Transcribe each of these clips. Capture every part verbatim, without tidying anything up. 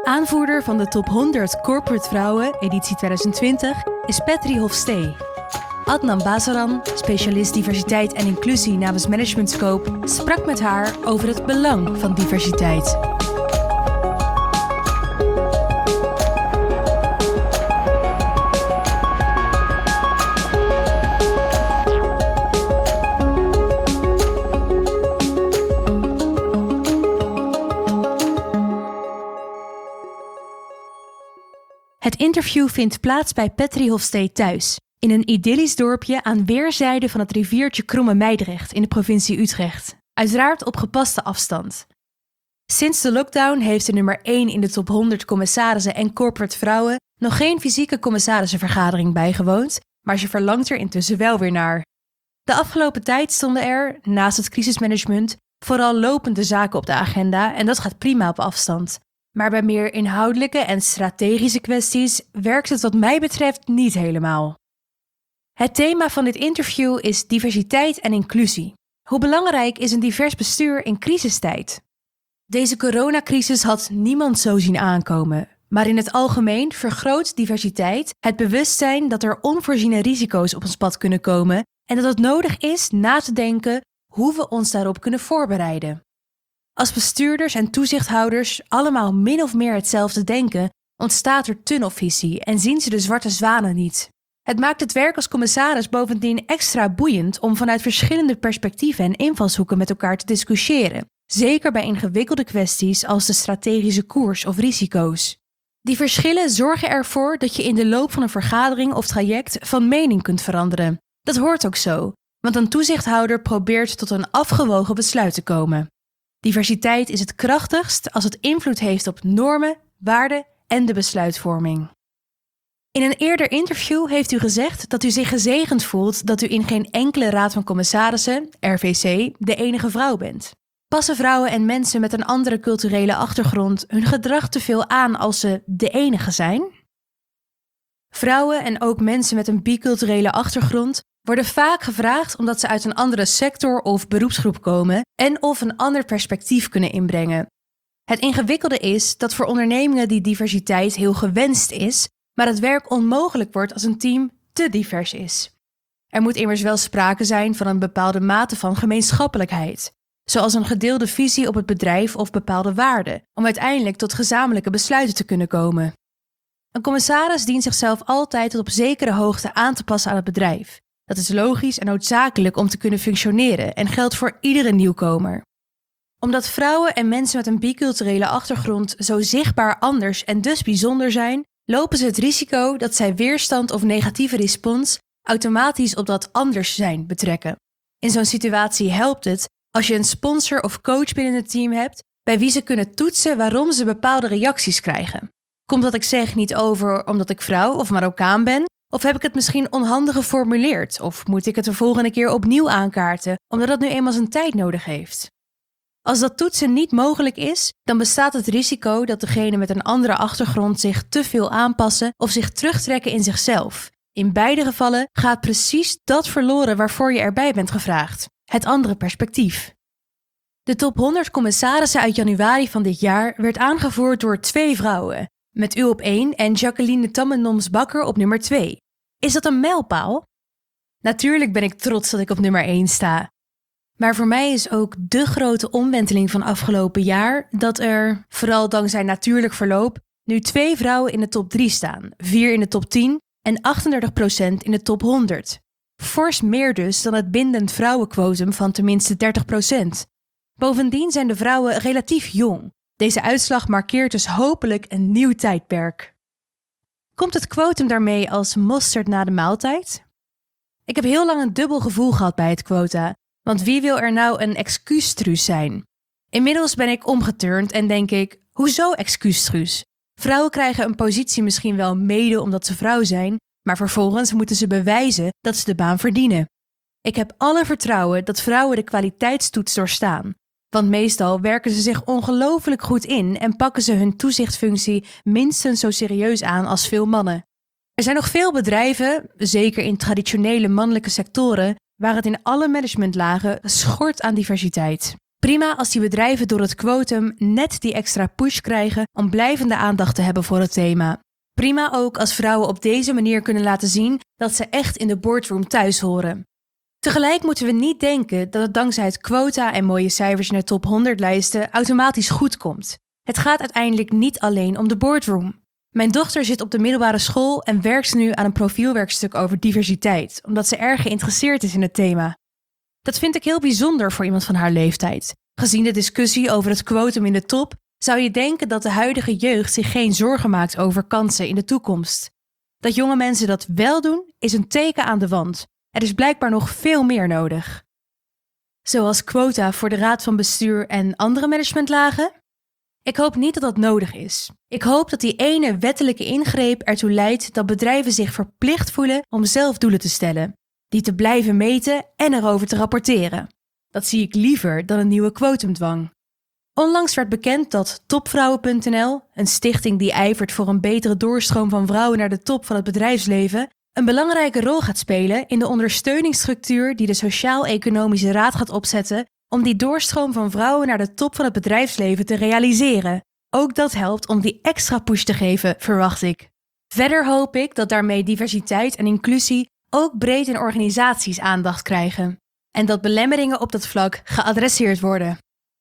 Aanvoerder van de top honderd Corporate Vrouwen, editie twintig twintig, is Petri Hofstee. Adnan Basaran, specialist diversiteit en inclusie namens Management Scope, sprak met haar over het belang van diversiteit. Het interview vindt plaats bij Petri Hofstee thuis, in een idyllisch dorpje aan weerszijden van het riviertje Kromme Meidrecht in de provincie Utrecht. Uiteraard op gepaste afstand. Sinds de lockdown heeft de nummer één in de top honderd commissarissen en corporate vrouwen nog geen fysieke commissarissenvergadering bijgewoond, maar ze verlangt er intussen wel weer naar. De afgelopen tijd stonden er, naast het crisismanagement, vooral lopende zaken op de agenda en dat gaat prima op afstand. Maar bij meer inhoudelijke en strategische kwesties werkt het wat mij betreft niet helemaal. Het thema van dit interview is diversiteit en inclusie. Hoe belangrijk is een divers bestuur in crisistijd? Deze coronacrisis had niemand zo zien aankomen. Maar in het algemeen vergroot diversiteit het bewustzijn dat er onvoorziene risico's op ons pad kunnen komen en dat het nodig is na te denken hoe we ons daarop kunnen voorbereiden. Als bestuurders en toezichthouders allemaal min of meer hetzelfde denken, ontstaat er tunnelvisie en zien ze de zwarte zwanen niet. Het maakt het werk als commissaris bovendien extra boeiend om vanuit verschillende perspectieven en invalshoeken met elkaar te discussiëren, zeker bij ingewikkelde kwesties als de strategische koers of risico's. Die verschillen zorgen ervoor dat je in de loop van een vergadering of traject van mening kunt veranderen. Dat hoort ook zo, want een toezichthouder probeert tot een afgewogen besluit te komen. Diversiteit is het krachtigst als het invloed heeft op normen, waarden en de besluitvorming. In een eerder interview heeft u gezegd dat u zich gezegend voelt dat u in geen enkele raad van commissarissen, R V C, de enige vrouw bent. Passen vrouwen en mensen met een andere culturele achtergrond hun gedrag te veel aan als ze de enige zijn? Vrouwen en ook mensen met een biculturele achtergrond worden vaak gevraagd omdat ze uit een andere sector of beroepsgroep komen en of een ander perspectief kunnen inbrengen. Het ingewikkelde is dat voor ondernemingen die diversiteit heel gewenst is, maar het werk onmogelijk wordt als een team te divers is. Er moet immers wel sprake zijn van een bepaalde mate van gemeenschappelijkheid, zoals een gedeelde visie op het bedrijf of bepaalde waarden, om uiteindelijk tot gezamenlijke besluiten te kunnen komen. Een commissaris dient zichzelf altijd tot op zekere hoogte aan te passen aan het bedrijf. Dat is logisch en noodzakelijk om te kunnen functioneren en geldt voor iedere nieuwkomer. Omdat vrouwen en mensen met een biculturele achtergrond zo zichtbaar anders en dus bijzonder zijn, lopen ze het risico dat zij weerstand of negatieve respons automatisch op dat anders zijn betrekken. In zo'n situatie helpt het als je een sponsor of coach binnen het team hebt bij wie ze kunnen toetsen waarom ze bepaalde reacties krijgen. Komt wat ik zeg niet over omdat ik vrouw of Marokkaan ben? Of heb ik het misschien onhandig geformuleerd? Of moet ik het de volgende keer opnieuw aankaarten, omdat het nu eenmaal zijn tijd nodig heeft? Als dat toetsen niet mogelijk is, dan bestaat het risico dat degene met een andere achtergrond zich te veel aanpassen of zich terugtrekken in zichzelf. In beide gevallen gaat precies dat verloren waarvoor je erbij bent gevraagd. Het andere perspectief. De top honderd commissarissen uit januari van dit jaar werd aangevoerd door twee vrouwen. Met u op één en Jacqueline Tammenoms-Bakker op nummer twee. Is dat een mijlpaal? Natuurlijk ben ik trots dat ik op nummer één sta. Maar voor mij is ook de grote omwenteling van afgelopen jaar dat er, vooral dankzij natuurlijk verloop, nu twee vrouwen in de top drie staan, vier in de top tien en achtendertig procent in de top honderd. Fors meer dus dan het bindend vrouwenquotum van tenminste dertig procent. Bovendien zijn de vrouwen relatief jong. Deze uitslag markeert dus hopelijk een nieuw tijdperk. Komt het quotum daarmee als mosterd na de maaltijd? Ik heb heel lang een dubbel gevoel gehad bij het quota, want wie wil er nou een excuustruus zijn? Inmiddels ben ik omgeturnd en denk ik, hoezo excuustruus? Vrouwen krijgen een positie misschien wel mede omdat ze vrouw zijn, maar vervolgens moeten ze bewijzen dat ze de baan verdienen. Ik heb alle vertrouwen dat vrouwen de kwaliteitstoets doorstaan. Want meestal werken ze zich ongelooflijk goed in en pakken ze hun toezichtfunctie minstens zo serieus aan als veel mannen. Er zijn nog veel bedrijven, zeker in traditionele mannelijke sectoren, waar het in alle managementlagen schort aan diversiteit. Prima als die bedrijven door het quotum net die extra push krijgen om blijvende aandacht te hebben voor het thema. Prima ook als vrouwen op deze manier kunnen laten zien dat ze echt in de boardroom thuis horen. Tegelijk moeten we niet denken dat het dankzij het quota en mooie cijfers in de top honderd lijsten automatisch goed komt. Het gaat uiteindelijk niet alleen om de boardroom. Mijn dochter zit op de middelbare school en werkt nu aan een profielwerkstuk over diversiteit, omdat ze erg geïnteresseerd is in het thema. Dat vind ik heel bijzonder voor iemand van haar leeftijd. Gezien de discussie over het quotum in de top, zou je denken dat de huidige jeugd zich geen zorgen maakt over kansen in de toekomst. Dat jonge mensen dat wel doen, is een teken aan de wand. Er is blijkbaar nog veel meer nodig. Zoals quota voor de raad van bestuur en andere managementlagen? Ik hoop niet dat dat nodig is. Ik hoop dat die ene wettelijke ingreep ertoe leidt dat bedrijven zich verplicht voelen om zelf doelen te stellen, die te blijven meten en erover te rapporteren. Dat zie ik liever dan een nieuwe quotumdwang. Onlangs werd bekend dat Topvrouwen punt n l, een stichting die ijvert voor een betere doorstroom van vrouwen naar de top van het bedrijfsleven, een belangrijke rol gaat spelen in de ondersteuningsstructuur die de Sociaal-Economische Raad gaat opzetten om die doorstroom van vrouwen naar de top van het bedrijfsleven te realiseren. Ook dat helpt om die extra push te geven, verwacht ik. Verder hoop ik dat daarmee diversiteit en inclusie ook breed in organisaties aandacht krijgen en dat belemmeringen op dat vlak geadresseerd worden.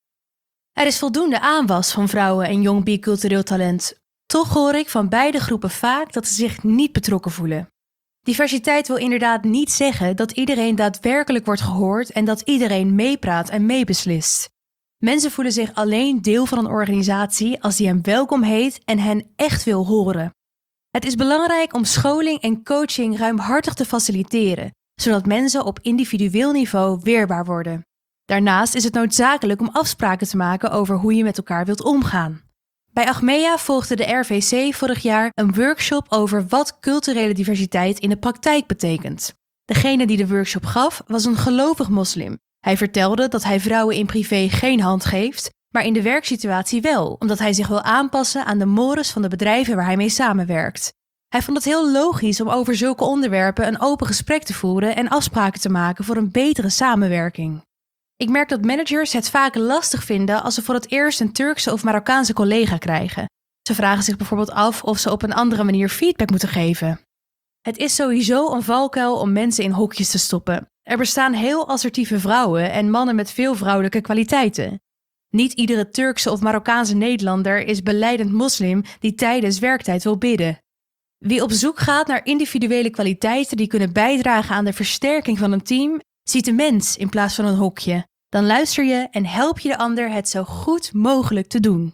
Er is voldoende aanwas van vrouwen en jong bicultureel talent. Toch hoor ik van beide groepen vaak dat ze zich niet betrokken voelen. Diversiteit wil inderdaad niet zeggen dat iedereen daadwerkelijk wordt gehoord en dat iedereen meepraat en meebeslist. Mensen voelen zich alleen deel van een organisatie als die hen welkom heet en hen echt wil horen. Het is belangrijk om scholing en coaching ruimhartig te faciliteren, zodat mensen op individueel niveau weerbaar worden. Daarnaast is het noodzakelijk om afspraken te maken over hoe je met elkaar wilt omgaan. Bij Achmea volgde de R V C vorig jaar een workshop over wat culturele diversiteit in de praktijk betekent. Degene die de workshop gaf was een gelovig moslim. Hij vertelde dat hij vrouwen in privé geen hand geeft, maar in de werksituatie wel, omdat hij zich wil aanpassen aan de mores van de bedrijven waar hij mee samenwerkt. Hij vond het heel logisch om over zulke onderwerpen een open gesprek te voeren en afspraken te maken voor een betere samenwerking. Ik merk dat managers het vaak lastig vinden als ze voor het eerst een Turkse of Marokkaanse collega krijgen. Ze vragen zich bijvoorbeeld af of ze op een andere manier feedback moeten geven. Het is sowieso een valkuil om mensen in hokjes te stoppen. Er bestaan heel assertieve vrouwen en mannen met veel vrouwelijke kwaliteiten. Niet iedere Turkse of Marokkaanse Nederlander is belijdend moslim die tijdens werktijd wil bidden. Wie op zoek gaat naar individuele kwaliteiten die kunnen bijdragen aan de versterking van een team, ziet de mens in plaats van een hokje. Dan luister je en help je de ander het zo goed mogelijk te doen.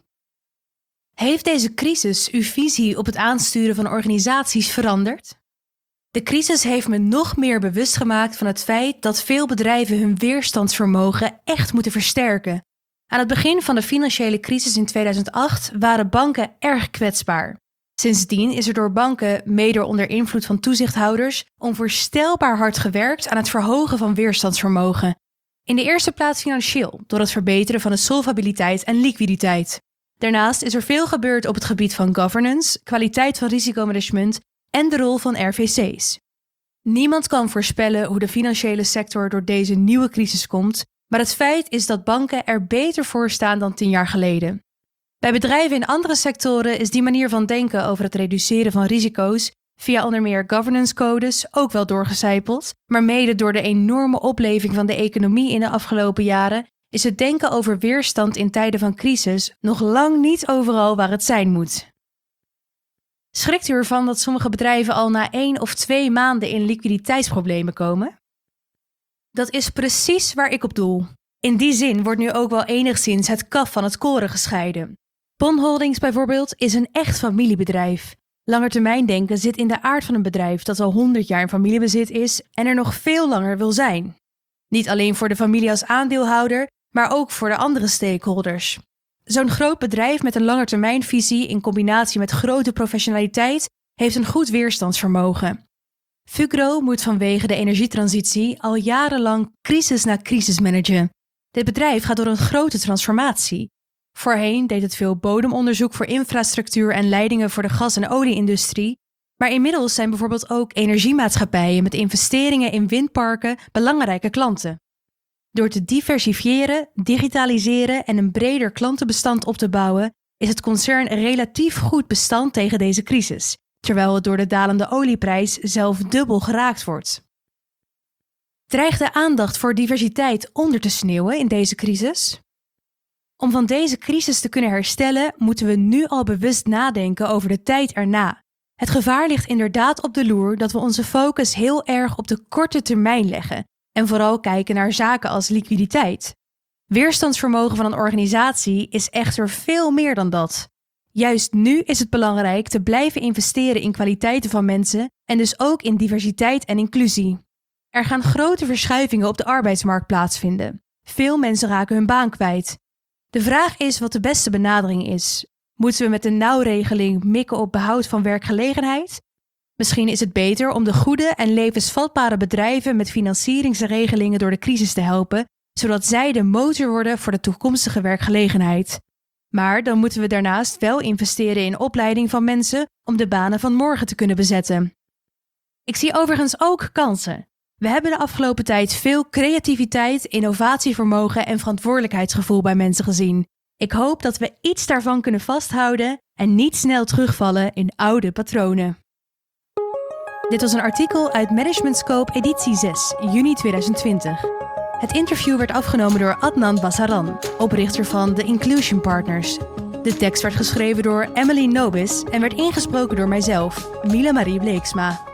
Heeft deze crisis uw visie op het aansturen van organisaties veranderd? De crisis heeft me nog meer bewust gemaakt van het feit dat veel bedrijven hun weerstandsvermogen echt moeten versterken. Aan het begin van de financiële crisis in tweeduizend acht waren banken erg kwetsbaar. Sindsdien is er door banken, mede onder invloed van toezichthouders, onvoorstelbaar hard gewerkt aan het verhogen van weerstandsvermogen. In de eerste plaats financieel, door het verbeteren van de solvabiliteit en liquiditeit. Daarnaast is er veel gebeurd op het gebied van governance, kwaliteit van risicomanagement en de rol van R V C's. Niemand kan voorspellen hoe de financiële sector door deze nieuwe crisis komt, maar het feit is dat banken er beter voor staan dan tien jaar geleden. Bij bedrijven in andere sectoren is die manier van denken over het reduceren van risico's via onder meer governance codes ook wel doorgecijpeld, maar mede door de enorme opleving van de economie in de afgelopen jaren is het denken over weerstand in tijden van crisis nog lang niet overal waar het zijn moet. Schrikt u ervan dat sommige bedrijven al na één of twee maanden in liquiditeitsproblemen komen? Dat is precies waar ik op doel. In die zin wordt nu ook wel enigszins het kaf van het koren gescheiden. Pon Holdings bijvoorbeeld is een echt familiebedrijf. Langetermijndenken zit in de aard van een bedrijf dat al honderd jaar in familiebezit is en er nog veel langer wil zijn. Niet alleen voor de familie als aandeelhouder, maar ook voor de andere stakeholders. Zo'n groot bedrijf met een langetermijnvisie in combinatie met grote professionaliteit heeft een goed weerstandsvermogen. Fugro moet vanwege de energietransitie al jarenlang crisis na crisis managen. Dit bedrijf gaat door een grote transformatie. Voorheen deed het veel bodemonderzoek voor infrastructuur en leidingen voor de gas- en olieindustrie, maar inmiddels zijn bijvoorbeeld ook energiemaatschappijen met investeringen in windparken belangrijke klanten. Door te diversifiëren, digitaliseren en een breder klantenbestand op te bouwen, is het concern relatief goed bestand tegen deze crisis, terwijl het door de dalende olieprijs zelf dubbel geraakt wordt. Dreigt de aandacht voor diversiteit onder te sneeuwen in deze crisis? Om van deze crisis te kunnen herstellen, moeten we nu al bewust nadenken over de tijd erna. Het gevaar ligt inderdaad op de loer dat we onze focus heel erg op de korte termijn leggen en vooral kijken naar zaken als liquiditeit. Weerstandsvermogen van een organisatie is echter veel meer dan dat. Juist nu is het belangrijk te blijven investeren in kwaliteiten van mensen en dus ook in diversiteit en inclusie. Er gaan grote verschuivingen op de arbeidsmarkt plaatsvinden. Veel mensen raken hun baan kwijt. De vraag is wat de beste benadering is. Moeten we met een nauwregeling mikken op behoud van werkgelegenheid? Misschien is het beter om de goede en levensvatbare bedrijven met financieringsregelingen door de crisis te helpen, zodat zij de motor worden voor de toekomstige werkgelegenheid. Maar dan moeten we daarnaast wel investeren in opleiding van mensen om de banen van morgen te kunnen bezetten. Ik zie overigens ook kansen. We hebben de afgelopen tijd veel creativiteit, innovatievermogen en verantwoordelijkheidsgevoel bij mensen gezien. Ik hoop dat we iets daarvan kunnen vasthouden en niet snel terugvallen in oude patronen. Dit was een artikel uit Management Scope editie zes, juni tweeduizend twintig. Het interview werd afgenomen door Adnan Bassaran, oprichter van The Inclusion Partners. De tekst werd geschreven door Emily Nobis en werd ingesproken door mijzelf, Mila Marie Bleeksma.